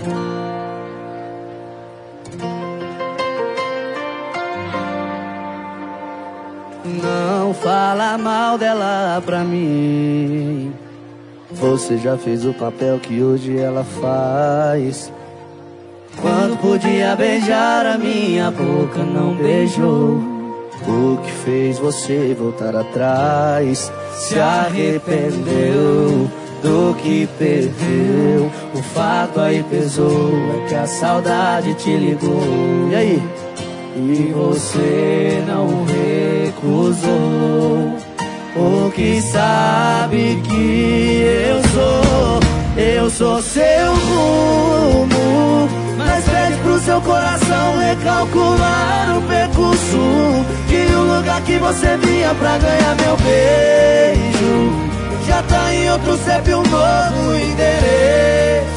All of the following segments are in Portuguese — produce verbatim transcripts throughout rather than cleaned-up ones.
Não fala mal dela pra mim. Você já fez o papel que hoje ela faz. Quando podia beijar a minha boca, não beijou. O que fez você voltar atrás? Se arrependeu do que perdeu. O fato aí pesou, é que a saudade te ligou. E aí? E você não recusou, porque sabe que eu sou, eu sou seu rumo. Mas pede pro seu coração recalcular o percurso, que o lugar que você vinha pra ganhar meu beijo já tá em outro C E P, um novo endereço.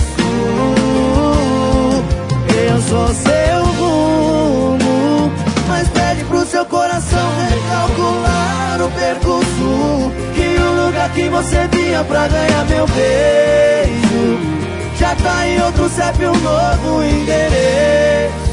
Eu sou seu rumo, mas pede pro seu coração recalcular o percurso, que o lugar que você vinha pra ganhar meu beijo já tá em outro C E P, um novo endereço.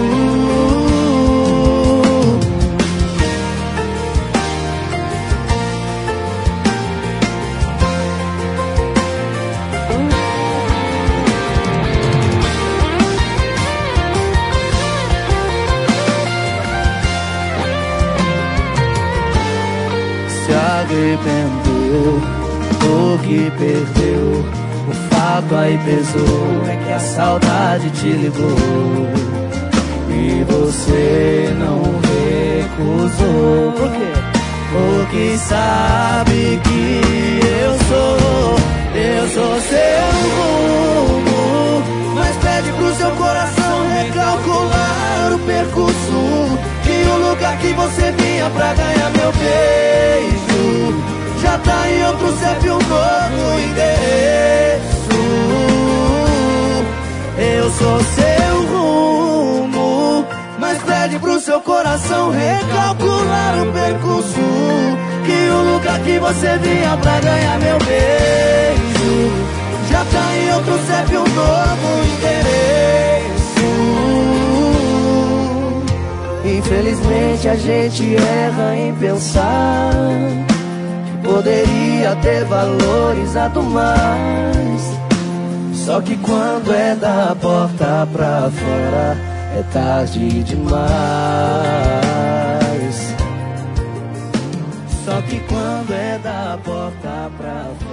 Se arrependeu do que perdeu. O fato aí pesou, é que a saudade te ligou. E você não recusou. Por quê? Porque sabe que eu sou, eu sou seu rumo. Mas pede pro seu coração recalcular o percurso, que o lugar que você vinha pra ganhar meu beijo já tá em outro C E P, um novo endereço. Eu sou seu rumo, mas pede pro seu coração recalcular o percurso, que o lugar que você vinha pra ganhar meu beijo já tá em outro C E P, um novo endereço. Infelizmente a gente erra em pensar que poderia ter valorizado mais. Só que quando é da porta pra fora é tarde demais. Só que quando é da porta pra fora